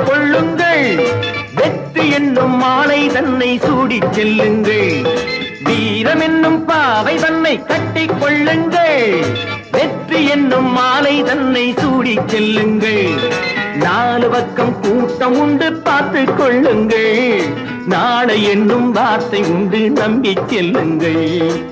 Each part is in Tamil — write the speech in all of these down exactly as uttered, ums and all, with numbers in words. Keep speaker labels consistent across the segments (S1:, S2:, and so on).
S1: கொள்ளுங்கள். வெற்றி என்னும் மாலை தன்னை சூடிச் செல்லுங்கள். வீரம் என்னும் பாவை தன்னை கட்டிக் கொள்ளுங்கள். வெற்றி என்னும் மாலை தன்னை சூடிச் செல்லுங்கள். நாலு பக்கம் கூட்டம் உண்டு பார்த்து கொள்ளுங்கள். நாளை என்னும் வார்த்தை உண்டு நம்பி செல்லுங்கள்.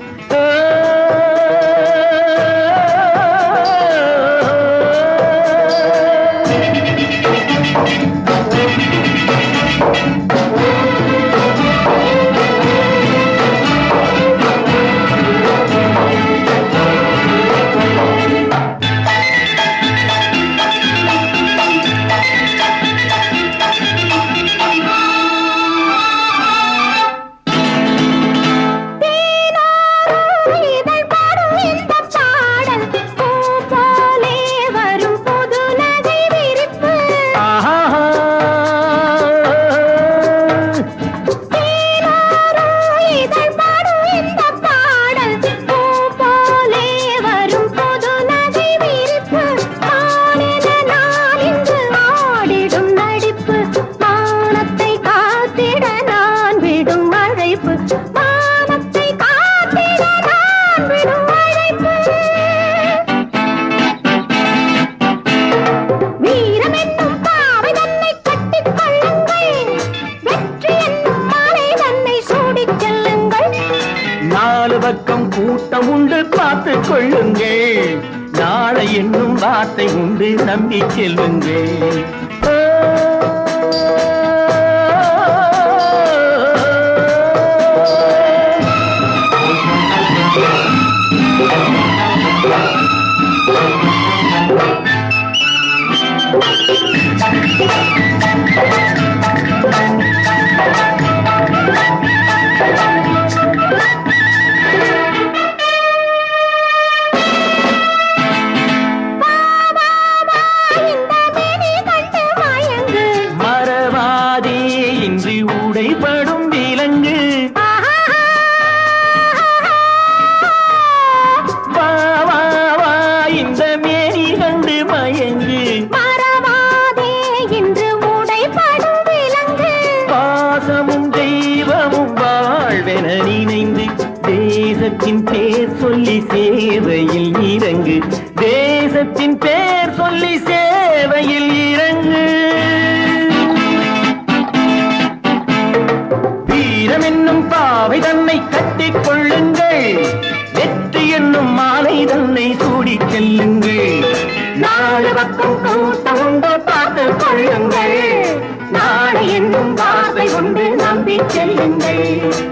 S1: பக்கம் கூட்டம் உண்டு பார்த்து கொள்ளுங்கள். நாளை என்னும் வார்த்தை உண்டு நம்பி செல்லுங்கள். உடைபடும் விலங்கு வா வா வா இந்த மேனி கண்டு மயங்கு.
S2: மறவாதே இன்று உடைபடும் விலங்கு.
S1: பாசமும் தெய்வமும் வாழ்வென நினைந்து தேசத்தின் பேர் சொல்லி சேவையில் இறங்கு. தேசத்தின் பேர் சொல்லி சேவையில் இறங்கு. வீரம் என்னும் பாவை தன்னை கட்டிக் கொள்ளுங்கள். வெற்றி என்னும் மாலை தன்னை சூடிச் செல்லுங்கள். நாலு பக்கம் கூட்டம் உண்டு பார்த்து கொள்ளுங்கள். நாளை என்னும் வார்த்தை கொண்டு நம்பி செல்லுங்கள்.